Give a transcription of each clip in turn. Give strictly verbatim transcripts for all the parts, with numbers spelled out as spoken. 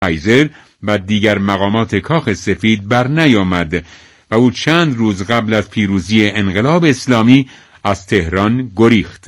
قیصر و دیگر مقامات کاخ سفید بر نیامد و او چند روز قبل از پیروزی انقلاب اسلامی از تهران گریخت.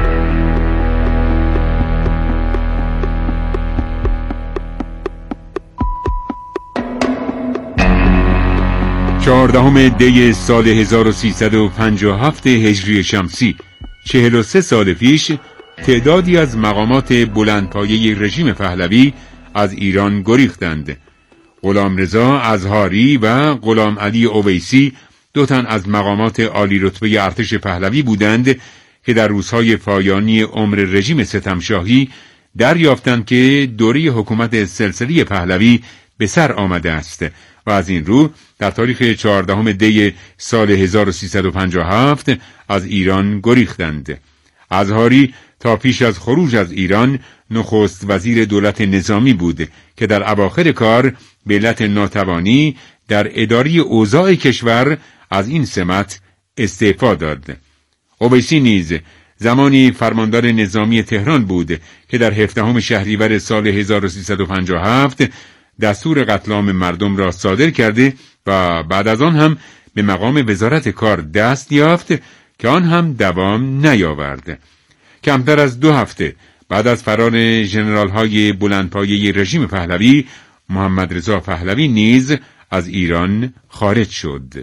چهاردهم دی سال هزار و سیصد و پنجاه و هفت هجری شمسی، چهل و سه سال پیش، تعدادی از مقامات بلندپایه رژیم پهلوی از ایران گریختند. غلامرضا اظهاری و غلام علی اویسی دو تن از مقامات عالی رتبه ارتش پهلوی بودند که در روزهای پایانی عمر رژیم ستمشاهی دریافتند که دوره حکومت سلسله پهلوی به سر آمده است و از این رو در تاریخ چهاردهم دی سال هزار و سیصد و پنجاه و هفت از ایران گریختند. اظهاری تا پیش از خروج از ایران نخست وزیر دولت نظامی بود که در اواخر کار به علت ناتوانی در اداره اوضاع کشور از این سمت استعفا داد. اویسی نیز زمانی فرماندار نظامی تهران بود که در هفدهم شهریور سال هزار و سیصد و پنجاه و هفت دستور قتل عام مردم را صادر کرده و بعد از آن هم به مقام وزارت کار دست یافت که آن هم دوام نیاورد. کمتر از دو هفته بعد از فرار ژنرال‌های بلندپایه رژیم پهلوی، محمد رضا پهلوی نیز از ایران خارج شد.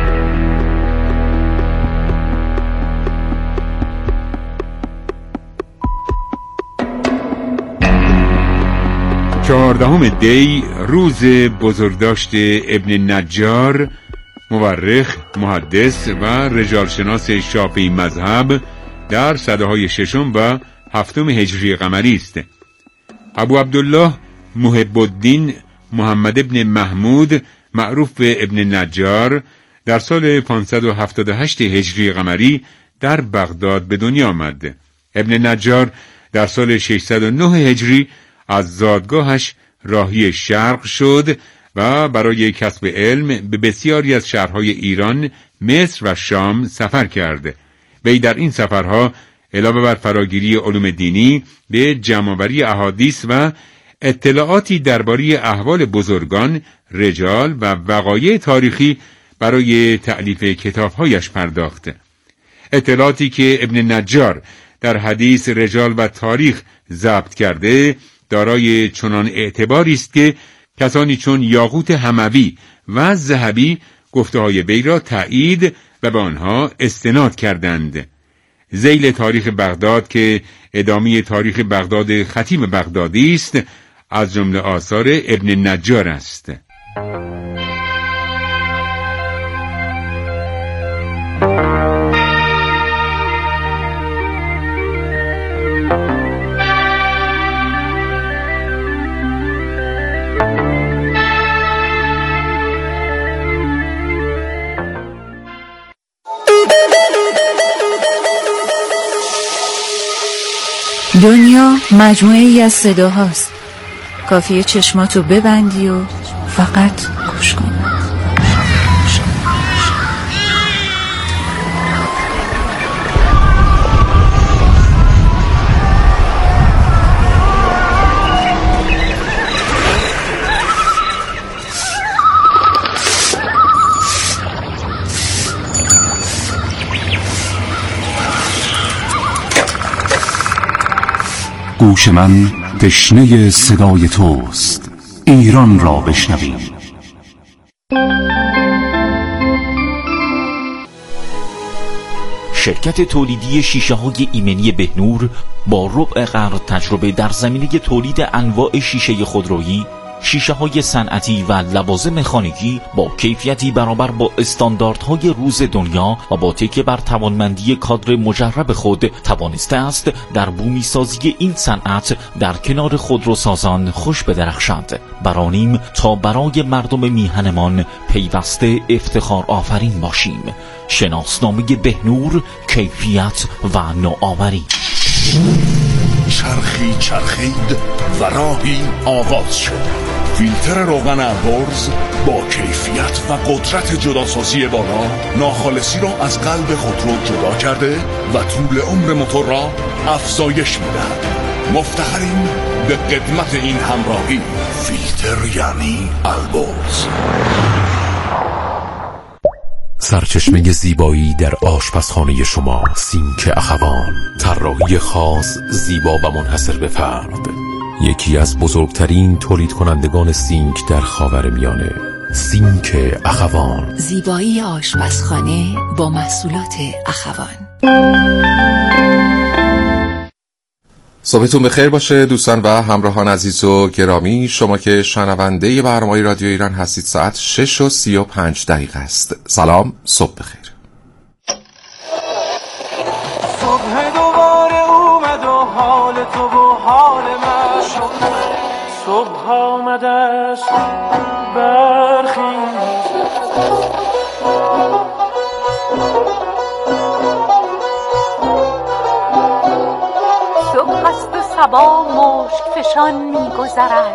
چهاردهم دی روز بزرگداشت ابن نجار، مورخ، محدث و رجالشناس شافعی مذهب در سده‌های ششم و هفتم هجری قمری است. ابو عبدالله محب الدین محمد ابن محمود معروف به ابن نجار در سال پانصد و هفتاد و هشت هجری قمری در بغداد به دنیا آمد. ابن نجار در سال ششصد و نه هجری از زادگاهش راهی شرق شد و برای کسب علم به بسیاری از شهرهای ایران، مصر و شام سفر کرد. وی در این سفرها علاوه بر فراگیری علوم دینی به جمع‌آوری احادیث و اطلاعاتی درباره احوال بزرگان، رجال و وقایع تاریخی برای تألیف کتابهایش پرداخت. اطلاعاتی که ابن نجار در حدیث، رجال و تاریخ ضبط کرده دارای چنان اعتباری است که کسانی چون یاقوت حموی و ذهبی گفته‌های وی را تایید و به آنها استناد کردند. ذیل تاریخ بغداد که ادامه تاریخ بغداد خطیب بغدادی است، از جمله آثار ابن نجار است. دنیا مجموعه ای از صداهاست. کافیه چشماتو ببندی و فقط گوش کن. گوش من تشنه صدای توست، ایران را بشنویم. شرکت تولیدی شیشه های ایمنی بهنور با ربع قرن تجربه در زمینه تولید انواع شیشه خودرویی، شیشه های صنعتی و لوازم مکانیکی با کیفیتی برابر با استانداردهای روز دنیا و با تکیه بر توانمندی کادر مجرب خود توانسته است در بومی سازی این صنعت در کنار خودروسازان خوش بدرخشد. برانیم تا برای مردم میهنمان پیوسته افتخار آفرین باشیم. شناسنامه بهنور، کیفیت و نوآوری. چرخی چرخید و راهی آغاز شد. فیلتر روغن البرز با کیفیت و قدرت جداسازی بالا ناخالصی را از قلب خودرو جدا کرده و طول عمر موتور را افزایش می‌دهد. مفتخریم به قدمت این همراهی. فیلتر یعنی البرز. سرچشمه زیبایی در آشپزخانه شما، سینک اخوان. طراحی خاص، زیبا و منحصر به فرد. یکی از بزرگترین تولید کنندگان سینک در خاورمیانه. سینک اخوان، زیبایی آشپزخانه با محصولات اخوان. صبحتون بخیر باشه دوستان و همراهان عزیز و گرامی. شما که شنونده برنامه رادیو ایران هستید، ساعت شش و سی و پنج دقیقه است. سلام، صبح بخیر. صبح دوباره اومد و حال تو و حال من شد. صبح آمد است برخیز، صبح است و صبا مشک فشان می گذرد.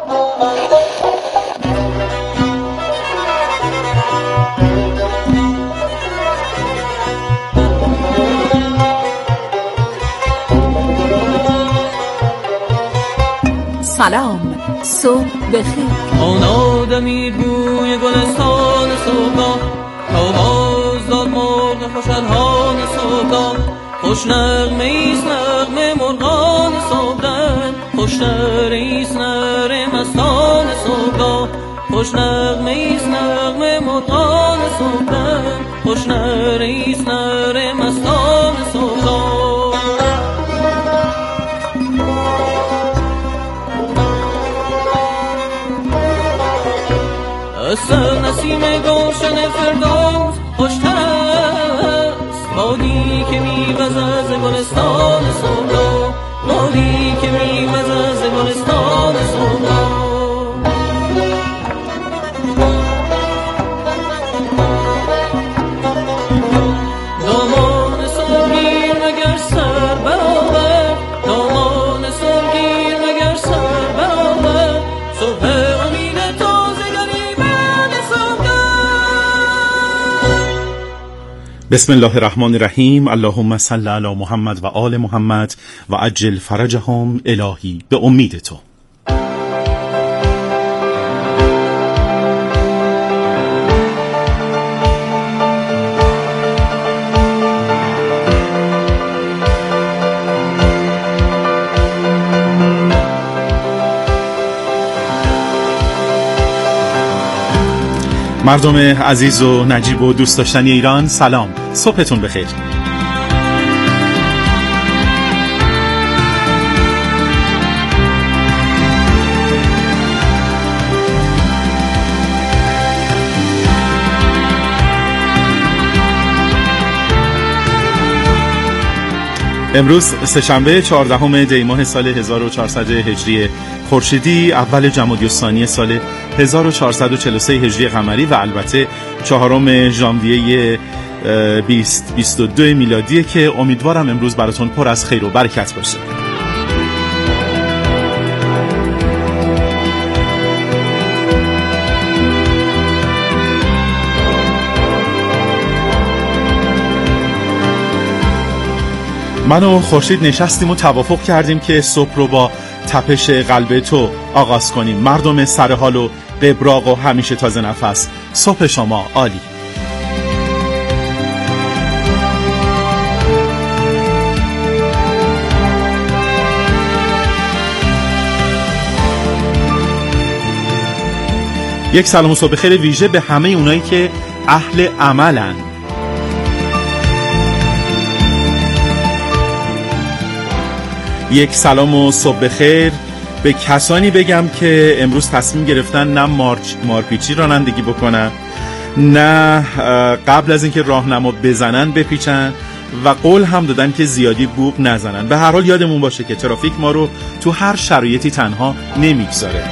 سلام، صبح بخیر. آن آدمی بوی گلستان صبح، آواز داد مرغ خوشحالان صبح. خوش نغمه ایست نغمه مرغان صبح، خوش نره ایست نره مستان صبح. خوش نغمه ایست نغمه مرغان صبح، خوش نره ایست نره مستان صبح. سر نسیم گلشن فردوس خوشتر است، بادی که میوزد از گلستان صبح، بادی که میوزد از گلستان صبح. دامان صبحگیر مگر سر برآورد، دامان صبحگیر مگر سر برآورد. صبح بسم الله الرحمن الرحیم. اللهم صل علی محمد و آل محمد و عجل فرجهم الهی به امید تو. مردم عزیز و نجیب و دوست داشتنی ایران، سلام، صبحتون بخیر. امروز سه‌شنبه چهاردهم دی ماه سال هزار و چهارصد هجری خورشیدی، اول جمادی الثانی سال هزار و چهارصد و چهل و سه هجری قمری و البته چهارم ژانویه بیست بیست و دو میلادیه که امیدوارم امروز براتون پر از خیر و برکت باشه. من و خورشید نشستیم و توافق کردیم که صبح رو با تپش قلب تو آغاز کنیم. مردم سرحال و قبراق و همیشه تازه نفس، صبح شما عالی. یک سلام و صبح خیر ویژه به همه اونایی که اهل عملن. یک سلام و صبح خیر به کسانی بگم که امروز تصمیم گرفتن نه مارچ مارپیچی رانندگی بکنن، نه قبل از اینکه راهنما بزنن بپیچن و قول هم دادن که زیادی بوق نزنن. به هر حال یادمون باشه که ترافیک ما رو تو هر شرایطی تنها نمیگذاره.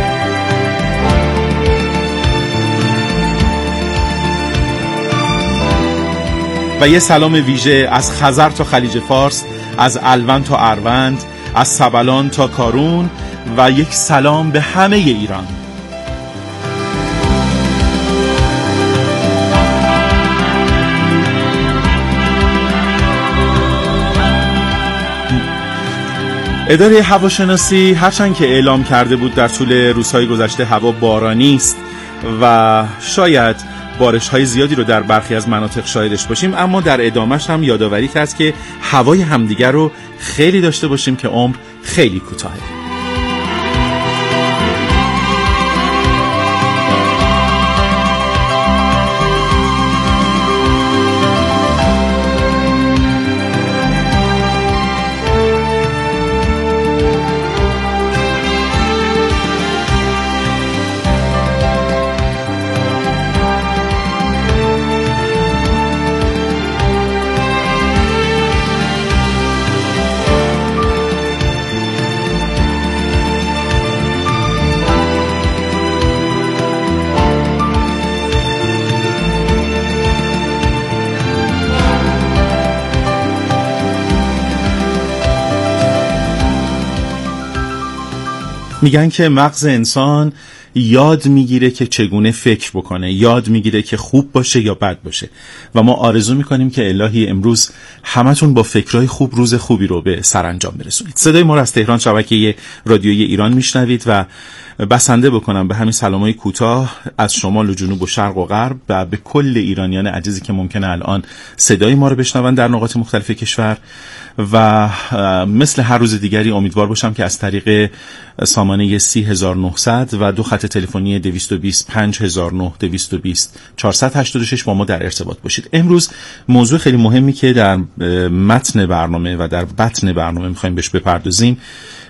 و یه سلام ویژه از خزر تا خلیج فارس، از الون تا اروند، از سبلان تا کارون و یک سلام به همه ایران. اداره هواشناسی هرچند که اعلام کرده بود در طول روزهای گذشته هوا بارانی است و شاید بارش‌های زیادی رو در برخی از مناطق شاهدش باشیم، اما در ادامهش هم یادآوری کرد که هوای همدیگر رو خیلی داشته باشیم که عمر خیلی کوتاهه. میگن که مغز انسان یاد میگیره که چگونه فکر بکنه، یاد میگیره که خوب باشه یا بد باشه و ما آرزو میکنیم که الهی امروز همتون با فکرهای خوب روز خوبی رو به سرانجام برسونید. صدای ما را از تهران شبکه رادیویی ایران میشنوید و بسنده بکنم به همین سلامای کوتاه از شمال و جنوب و شرق و غرب و به کل ایرانیان عزیزی که ممکنه الان صدای ما رو بشنون در نقاط مختلف کشور و مثل هر روز دیگری امیدوار باشم که از طریق سامانه سی هزار و نهصد و دو خط تلفنی دویست و بیست پنج هزار و نهصد دویست و بیست چهارصد و هشتاد و شش با ما در ارتباط باشید. امروز موضوع خیلی مهمی که در متن برنامه و در بطن برنامه میخوایم بهش بپردازیم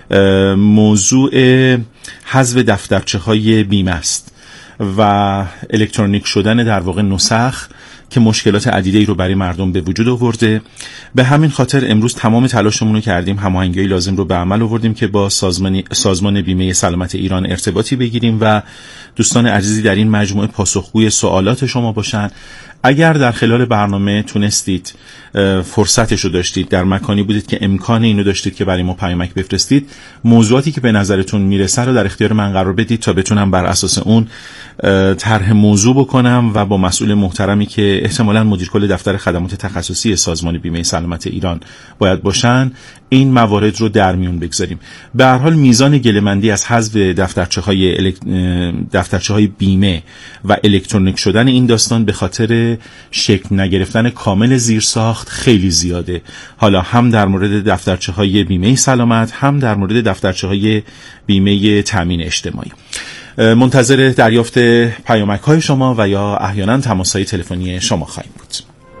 موضوع حذف دفترچه‌های بیمه است و الکترونیک شدن در واقع نسخ که مشکلات عدیده‌ای رو برای مردم به وجود آورده. به همین خاطر امروز تمام تلاشمون رو کردیم، هماهنگی لازم رو به عمل آوردیم که با سازمان سازمان بیمه سلامت ایران ارتباطی بگیریم و دوستان عزیزی در این مجموعه پاسخگوی سوالات شما باشن. اگر در خلال برنامه تونستید فرصتش رو داشتید، در مکانی بودید که امکان اینو داشتید که برای ما پیامک بفرستید، موضوعاتی که به نظرتون میرسه رو در اختیار من قرار بدید تا بتونم بر اساس اون طرح موضوع بکنم و با مسئول محترمی که احتمالاً مدیر کل دفتر خدمات تخصصی سازمان بیمه سلامت ایران باید باشن این موارد رو در میون بگذاریم. به هر حال میزان گله‌مندی از حذف دفترچه‌های الک... دفترچه‌های بیمه و الکترونیک شدن این داستان به خاطر شکل نگرفتن کامل زیرساخت خیلی زیاده. حالا هم در مورد دفترچه‌های بیمه سلامت، هم در مورد دفترچه‌های بیمه تامین اجتماعی. منتظر دریافت پیامک‌های شما و یا احیانا تماس‌های تلفنی شما خواهیم بود.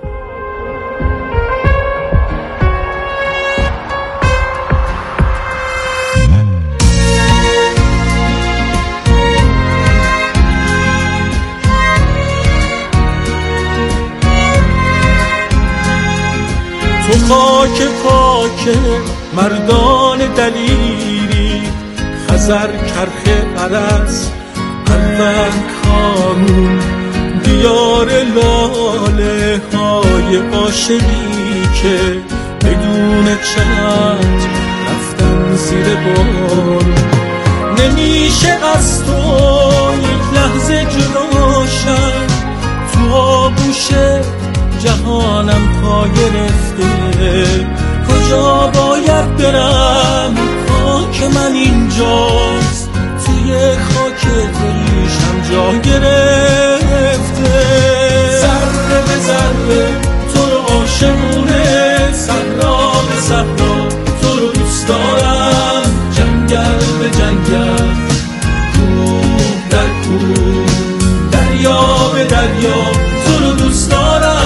تو خاک خاک مردان دلیری، خزر کرخ عرس قلبک خانون، دیار لاله های عاشقی که بدون چتر رفتن زیر بار. نمیشه از تو یک لحظه جدا شد، تو آغوش جهانم پا گرفته. کجا باید برم؟ خاک من اینجاست، توی خاک تویشم جا گرفته. ذره به ذره تو رو عاشقونه، صحرا به صحرا تو رو دوست دارم. جنگل به جنگل، کوه در کوه، دریا به دریا تو رو دوست دارم.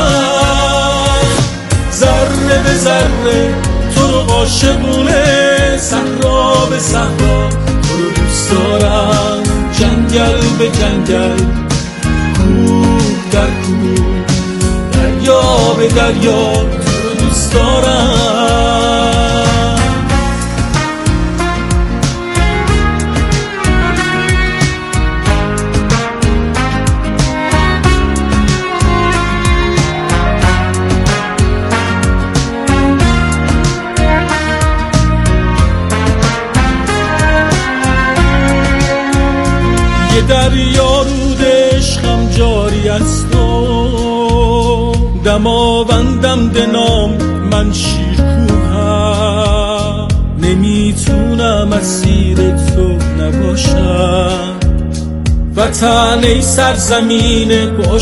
ذره به ذره تو رو عاشقونه، صحرا به صحرا تو رو دوست دارم. جنگل به جنگل، کوه در کوه، دریا به دریا تو رو دوست دارم. یه دریا رود عشقم جاری است و دماوندم دنام من شیرکوهم. نمیتونم مسیر تو نباشم. وطن ای سرزمین با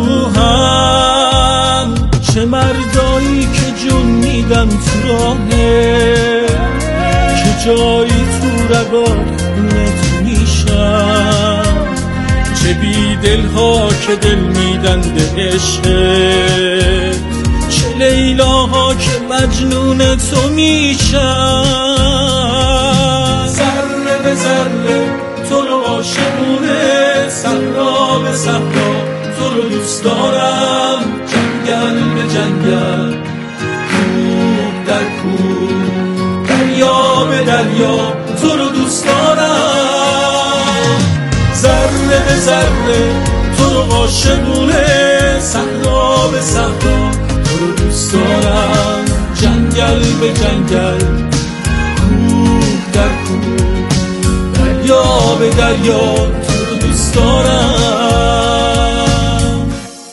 شکوهم، چه مردایی که جون میدن تو راهه، که جایی تو رگات خونت میشم، چه بی دلها که دل میدن به عشقت، چه لیلاها که مجنون تو میشن. ذره به ذره تو رو عاشقونه، صحرا به صحرا تو رو دوست دارم، جنگل به جنگل، کوه در کوه، دریا به دریا تو رو دوست دارم. ذره به ذره تو رو عاشقونه، صحرا به صحرا تو رو دوست دارم، جنگل به جنگل، کوه در کوه، دریا به دریا تو رو دوست دارم.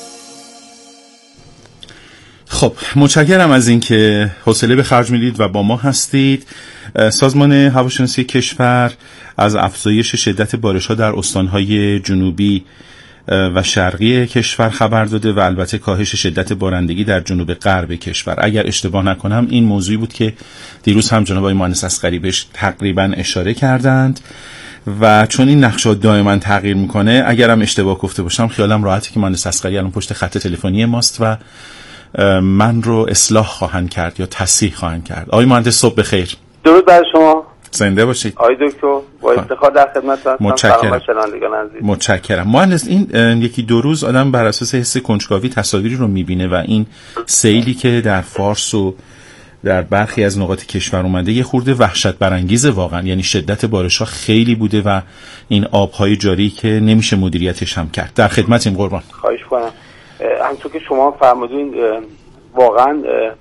خب متشکرم از اینکه حوصله به خرج میدید و با ما هستید. سازمان هواشناسی کشور از افزایش شدت بارش‌ها در استان‌های جنوبی و شرقی کشور خبر داده و البته کاهش شدت بارندگی در جنوب غرب کشور. اگر اشتباه نکنم این موضوعی بود که دیروز هم جناب آقای مهندس اصغری بهش تقریبا اشاره کردند و چون این نقشه دائما تغییر میکنه، اگرم اشتباه گفته باشم خیالم راحته که مهندس اصغری الان پشت خط تلفنی ماست و من رو اصلاح خواهند کرد یا تصحیح خواهند کرد. آقای مهندس صبح بخیر. درود بر شما. زنده باشید. آقای دکتر با افتخار در خدمت هستم. متشکرم. شنوندگان عزیز. متشکرم. مهندس این یکی دو روز آدم بر اساس حس کنجکاوی تصاویری رو میبینه و این سیلی که در فارس و در برخی از نقاط کشور اومده یه خورده وحشت برانگیزه واقعا، یعنی شدت بارش‌ها خیلی بوده و این آب‌های جاری که نمیشه مدیریتش هم کرد. در خدمتیم قربان. خواهش کنم. همونطور که شما فرمودین واقعا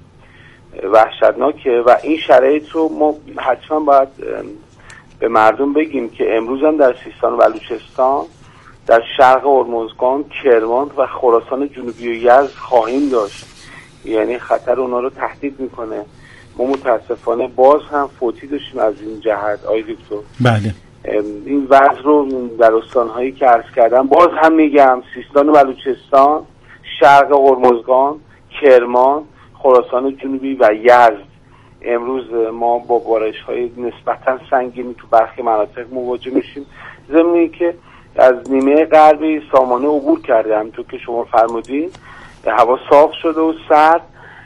وحشتناکه و این شرایط رو ما حتما باید به مردم بگیم که امروز هم در سیستان و بلوچستان، در شرق هرمزگان، کرمان و خراسان جنوبی و یزد خواهیم داشت. یعنی خطر اونا رو تهدید میکنه. ما متاسفانه باز هم فوتی داشتیم از این جهت آقای دکتر. بله. این وضع رو در استانهایی که عرض کردم باز هم میگم، سیستان و بلوچستان، شرق هرمزگان، کرمان، خراسان جنوبی و یزد امروز ما با بارش‌های نسبتاً سنگینی تو برخی مناطق مواجه میشیم. ضمنی که از نیمه غربی سامانه عبور کرده، همونطور که شما فرمودین هوا صاف شده و سرد،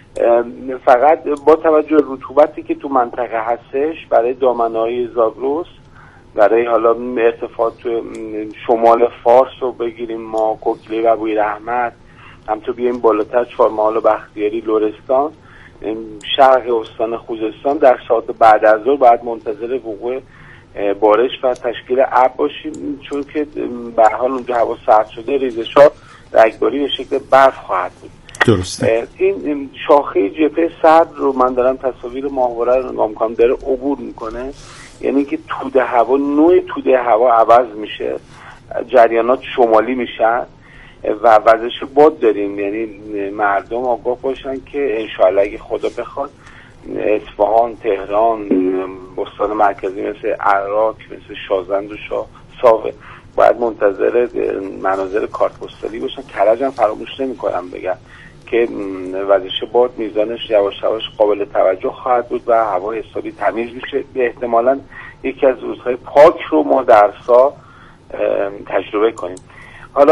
فقط با توجه به رطوبتی که تو منطقه هستش برای دامنه‌های زاگرس، برای حالا ارتفاع تو شمال فارس رو بگیریم ما، کوکیله و بویراحمد، همطور بیایم بالاتر چهارمحال و بختیاری، لرستان، شرق استان خوزستان، در ساعت بعد از ظهر باید منتظر وقوع بارش و تشکیل ابر باشیم، چون که به هر حال اونجا هوا سرد شده، ریزش‌ها رگباری به شکل برف خواهد بود. درسته. این شاخه جبهه سرد رو من دارم تصاویر ماهواره رو نگاه می‌کنم، داره عبور میکنه، یعنی که توده هوا، نوع توده هوا عوض میشه، جریانات شمالی میشن و وزش باد داریم. یعنی مردم آگاه باشن که انشاءالله اگه خدا بخواد اصفهان، تهران، استان مرکزی مثل عراق، مثل شازند و شاه ساوه باید منتظر مناظر کارت پستالی باشن. کرج هم فراموش نمی‌کنم بگم که وزش باد میزانش یواش یواش قابل توجه خواهد بود و هوا حسابی تمیز میشه. احتمالاً یکی از روزهای پاک رو ما در سال تجربه کنیم. حالا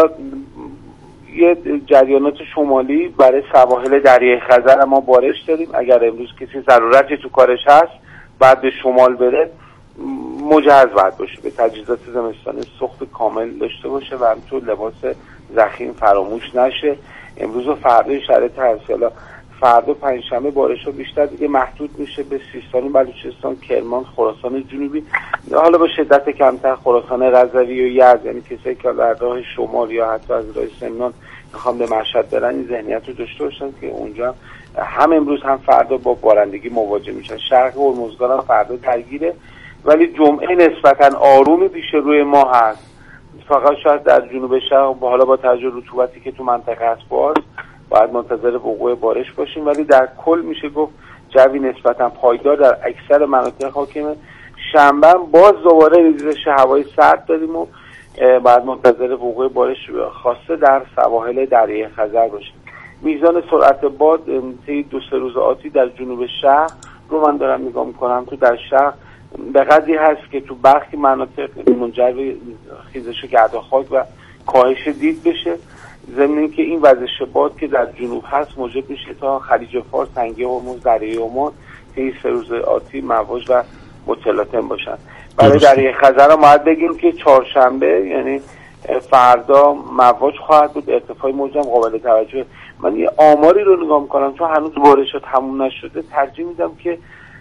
یه جریانات شمالی برای سواحل دریای خزر ما بارش داریم. اگر امروز کسی ضرورتی تو کارش هست بعد به شمال بره، مجهز باید باشه، به تجهیزات زمستانی سوخت کامل داشته باشه و همینطور لباس ضخیم فراموش نشه. امروز و فردا شرایط هست. حالا فردا پنجشنبه بارش‌ها بیشتر دیگه محدود میشه به سیستان و بلوچستان، کرمان، خراسان جنوبی، حالا با شدت کمتر خراسان رضوی و یزد. یعنی کسایی که در راه شمال یا حتی از راه سمنان میخوام به مشهد برن این ذهنیت رو داشته باشن که اونجا هم امروز هم فردا با بارندگی مواجه میشن. شرق هرمزگان هم فردا درگیره، ولی جمعه نسبتاً آرومی پیش روی ما هست. فقط شاید در جنوب شرق حالا با توجه رطوبتی که تو منطقه هست باز باید منتظر وقوع بارش باشیم، ولی در کل میشه گفت جوی نسبتاً پایدار در اکثر مناطق حاکمه. شنبه باز دوباره ریزش هوای سرد داریم و بعد منتظر وقوع بارش خاصه در سواحل دریای خزر باشیم. میزان سرعت باد طی دو سه روز آتی در جنوب شهر رو من دارم نگاه میکنم، تو در شهر به قدری هست که تو برخی مناطق منجر به خیزش گرد و خاک و کاهش دید بشه، ضمن اینکه این وزش باد که در جنوب هست موجب میشه تا خلیج فارس، تنگه هرمز، دریای عمان طی سه روز آتی مواج و متلاطم باشن. برای دریای خزر هم باید بگیم که چهارشنبه یعنی فردا مواج خواهد بود، ارتفاع موج هم قابل توجه. من یه آماری رو نگاه میکنم چون هنوز بارش تموم نشده، ترجیح میدم که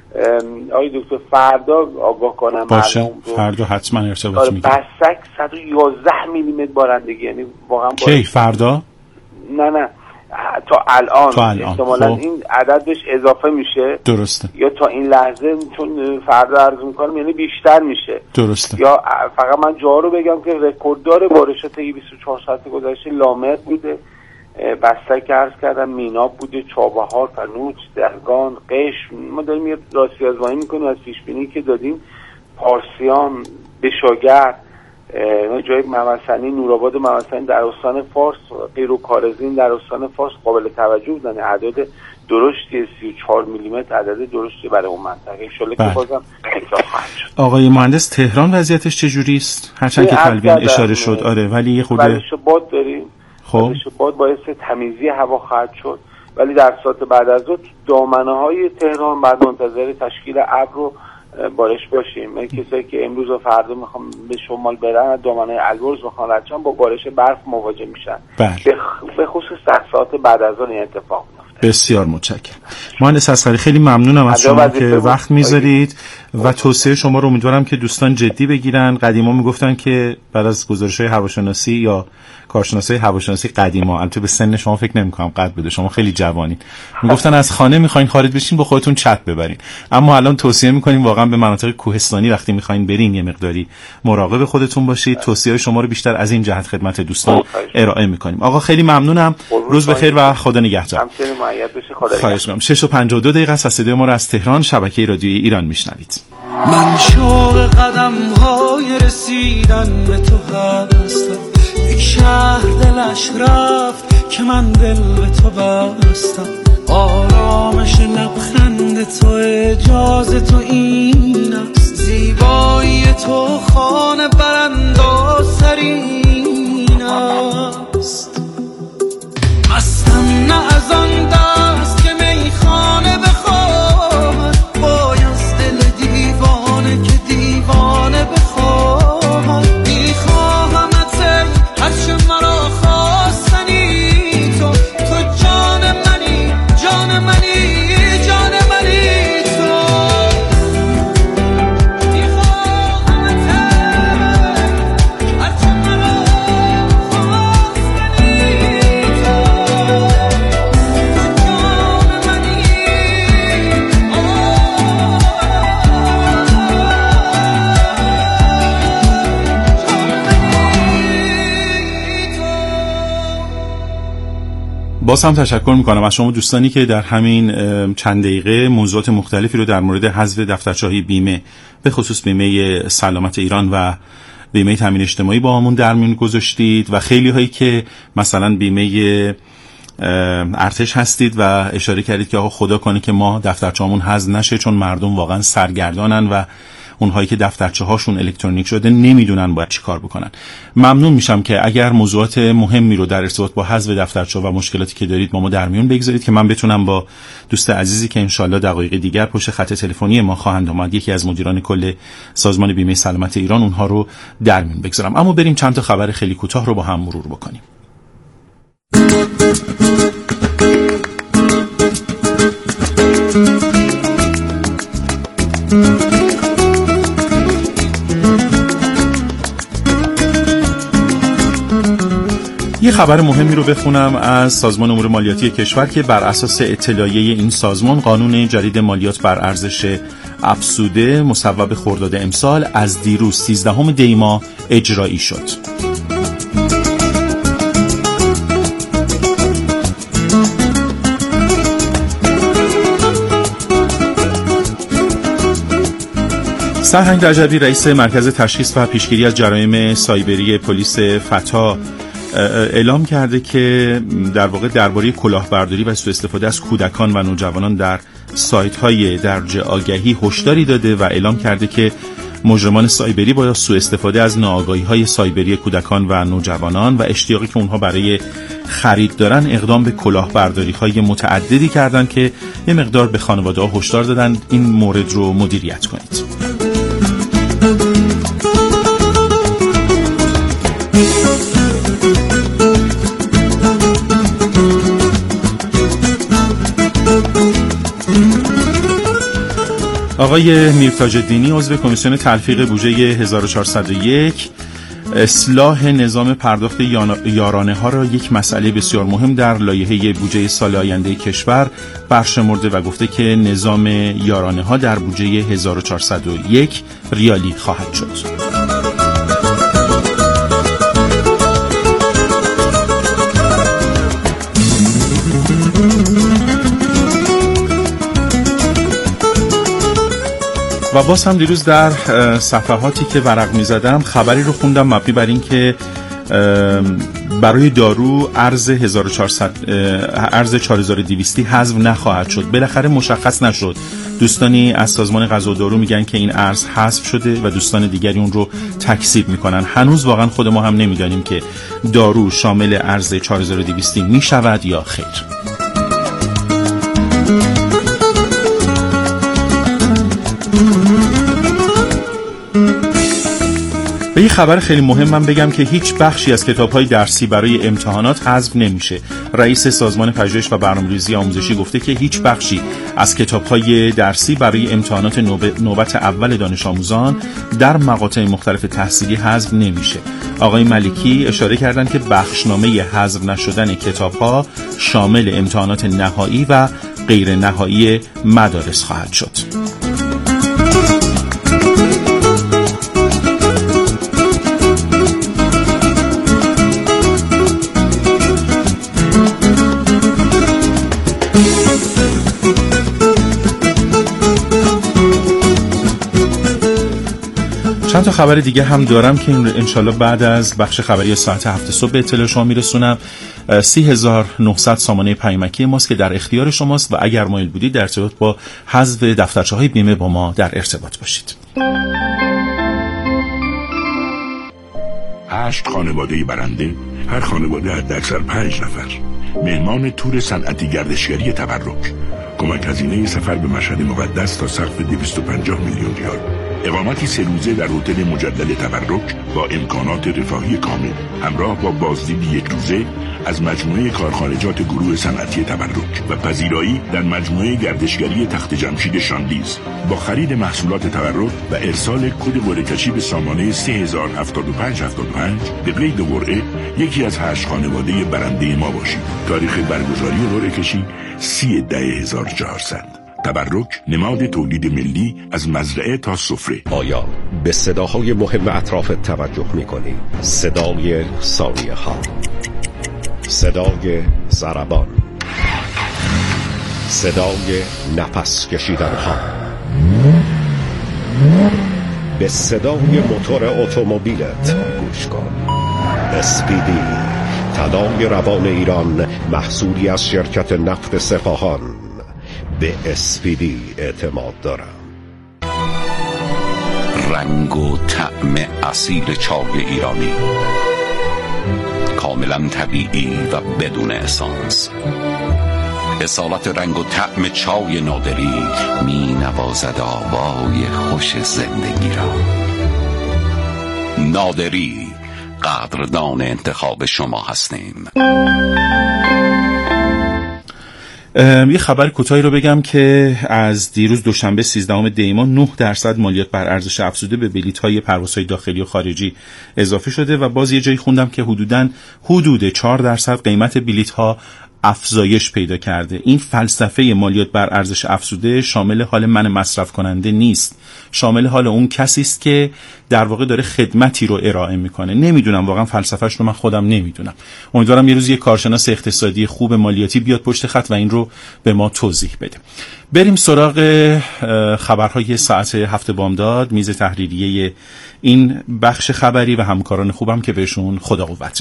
آقای دکتر فردا آگاه کنم باشه. فردا حتما ارتباط میگیرم. بسک صد و یازده میلیمتر بارندگی، یعنی واقعا کی فردا؟ نه نه تا الان, تا الان. احتمالاً این عدد بهش اضافه میشه. درسته. یا تا این لحظه چون فردا عرض میکنم یعنی بیشتر میشه. درسته. یا فقط من جا رو بگم که رکورددار بارشات بیست و چهار ساعت گذشته لامر بوده، بستک عرض کردم، میناب بوده، چابهار، فنوج، درگان، قشم. ما داریم یه راستی آزمایی میکنیم از پیش بینی که دادیم. پارسیان، بشاگر، جای ممسنی، نورآباد ممسنی در استان فارس، قیرو کارزین در استان فارس قابل توجه بودن. عدد درشتی سی و چهار میلیمتر عدد درشتی برای اون منطقه. انشالله که بازم اکتاف خواهد شد. آقای مهندس تهران وضعیتش چجوری است؟ هرچند که تلوین اشاره شد آره، ولی یه خورده وزش باد داریم. خب وزش باد باعث تمیزی هوا خواهد شد، ولی در ساعت بعد از ظهر دامنه‌های تهران بعد منتظر تشکیل ابر و بارش باشیم. من کسایی که امروز و فردا میخوام به شمال برن، دامنه البرز میخوان رد شن، با بارش برف مواجه میشن. بله. به خصوص در ساعت بعد از اون این اتفاق میفته. بسیار متشکرم. مهندس اصغری خیلی ممنونم از شما که وقت میذارید و توصیه شما رو امیدوارم که دوستان جدی بگیرن. قدیما میگفتن که بعد از گزارش‌های هواشناسی یا کارشناسای هواشناسی قدیما، البته به سن شما فکر نمی‌کنم قد بده، شما خیلی جوانین، میگفتن از خانه می‌خواین خارج بشین با خودتون چت ببرین. اما الان توصیه می‌کنیم واقعا به مناطق کوهستانی وقتی می‌خواین برین یه مقداری مراقب خودتون باشید. توصیه‌های شما رو بیشتر از این جهت خدمت دوستان ارائه می‌کنیم. آقا خیلی ممنونم. روز بخیر و خدا نگهدار. خواهش می‌کنم. شش و پنجاه و دو دقیقه است. صدای ما رو از تهران شبکه رادیویی ایران میشنوید. من شوق قدم‌های رسیدن به تو هستم، یک شهر دلش رفت که من دل به تو بستم. آرامش لبخند تو اجازه تو این است، زیبایی تو خانه برانداز ترین است. مستم نه از آن دست که میخانه بخواهد، باید دل دیوانه که دیوانه بخواهد. میخواهمت هرچه مرا خواستنی تو، تو جان منی، جان منی، جان منی تو. میخواهمت هرچه مرا خواستنی تو، تو جان منی. باز هم تشکر میکنم از شما دوستانی که در همین چند دقیقه موضوعات مختلفی رو در مورد حذف دفترچه‌های بیمه به خصوص بیمه سلامت ایران و بیمه تامین اجتماعی با همون در میون گذاشتید و خیلی هایی که مثلا بیمه ارتش هستید و اشاره کردید که آقا خدا کنه که ما دفترچه‌مون حذف نشه، چون مردم واقعا سرگردانن و اونهایی که دفترچه هاشون الکترونیک شده نمیدونن باید چی کار بکنن. ممنون میشم که اگر موضوعات مهمی رو در ارتباط با حذف دفترچه و مشکلاتی که دارید با ما در میون بگذارید که من بتونم با دوست عزیزی که انشالله دقایق دیگر پشت خط تلفنی ما خواهند اومد، یکی از مدیران کل سازمان بیمه سلامت ایران، اونها رو در میون بگذارم. اما بریم چند تا خبر خیلی کوتاه رو با هم مرور بکنیم. یه خبر مهمی رو بخونم از سازمان امور مالیاتی کشور که بر اساس اطلاعیه این سازمان قانون جدید مالیات بر ارزش افزوده مصوب خرداد امسال از دیروز سیزدهم دی ماه اجرایی شد. سرهنگ رجبی رئیس مرکز تشخیص و پیشگیری از جرایم سایبری پلیس فتا اعلام کرده که در واقع درباره کلاهبرداری و سوء استفاده از کودکان و نوجوانان در سایت‌های درج آگهی هشداری داده و اعلام کرده که مجرمان سایبری با سوء استفاده از ناآگاهی‌های سایبری کودکان و نوجوانان و اشتیاقی که اونها برای خرید دارن اقدام به کلاهبرداری‌های متعددی کردن که یه مقدار به خانواده‌ها هشدار دادن این مورد رو مدیریت کنید. آقای میرتاج الدینی عضو کمیسیون تلفیق بودجه هزار و چهارصد و یک اصلاح نظام پرداخت یارانه ها را یک مسئله بسیار مهم در لایحه بودجه سال آینده کشور برشمرده و گفته که نظام یارانه ها در بودجه هزار و چهارصد و یک ریالی خواهد شد. و باز هم دیروز در صفحاتی که ورق می زدم خبری رو خوندم مبنی بر این که برای دارو ارز هزار و چهارصد ارز چهار هزار و دویست حذف نخواهد شد. بالاخره مشخص نشد. دوستانی از سازمان غذا و دارو میگن که این ارز حذف شده و دوستان دیگری اون رو تکذیب میکنن. هنوز واقعا خود ما هم نمیدانیم که دارو شامل ارز چهار هزار و دویست میشود یا خیر. و یه خبر خیلی مهم من بگم که هیچ بخشی از کتاب‌های درسی برای امتحانات حذف نمیشه. رئیس سازمان پژوهش و برنامه‌ریزی آموزشی گفته که هیچ بخشی از کتاب‌های درسی برای امتحانات نوبت اول دانش آموزان در مقاطع مختلف تحصیلی حذف نمیشه. آقای ملکی اشاره کردند که بخشنامه حذف نشدن کتاب‌ها شامل امتحانات نهایی و غیر نهایی مدارس خواهد شد. چند تا خبر دیگه هم دارم که انشالله بعد از بخش خبری ساعت هفت صبح به اطلاع شما میرسونم. سی هزار و نهصد سامانه پیامکی ماست که در اختیار شماست و اگر مایل بودید در ارتباط با حذف دفترچه های بیمه با ما در ارتباط باشید. هشت خانواده برنده، هر خانواده حداکثر پنج نفر، مهمان تور صنعتی گردشگری تبرک، کمک هزینه سفر به مشهد مقدس تا سقف دویست و پنجاه میلیون ریال، اقامتی سه روزه در هتل مجدد تبرک با امکانات رفاهی کامل همراه با بازدید یک روزه از مجموعه کارخانجات گروه صنعتی تبرک و پذیرایی در مجموعه گردشگری تخت جمشید شاندیز با خرید محصولات تبرک و ارسال کد قرعه‌کشی به سامانه سه هزار و هفتاد و پنج هفتاد و پنج به قید قرعه یکی از هشت خانواده برنده ما باشید. تاریخ برگزاری قرعه‌کشی سی ده هزار و چهارصد. تبرک نماد تولید ملی از مزرعه تا سفره. آیا به صداهای مهم اطرافت توجه می‌کنی؟ صدای ثانیه ها، صدای ضربان، صدای نفس کشیدن ها، به صدای موتور اتومبیلت گوش کن. اسپیدی، طلای روان ایران، محصولی از شرکت نفت سپاهان. به اسپیدی اعتماد دارم. رنگ و طعم اصیل چای ایرانی، کاملا طبیعی و بدون اسانس. اصالت رنگ و طعم چای نادری می نوازد آوای خوش زندگی را. نادری، قدردان انتخاب شما هستیم. یه خبر کوتاهی رو بگم که از دیروز دوشنبه سیزدهم دی ماه نه درصد مالیات بر ارزش افزوده به بلیط‌های پروازهای داخلی و خارجی اضافه شده و باز یه جایی خوندم که حدوداً حدود چهار درصد قیمت بلیط‌ها افزایش پیدا کرده. این فلسفه مالیات بر ارزش افزوده شامل حال من مصرف کننده نیست، شامل حال اون کسی است که در واقع داره خدمتی رو ارائه میکنه. نمیدونم واقعا فلسفهش رو، من خودم نمیدونم. امیدوارم یه روز یه کارشناس اقتصادی خوب مالیاتی بیاد پشت خط و این رو به ما توضیح بده. بریم سراغ خبرهای ساعت هفت بامداد. میز تحریریه این بخش خبری و همکاران خوبم که بهشون خدا قوت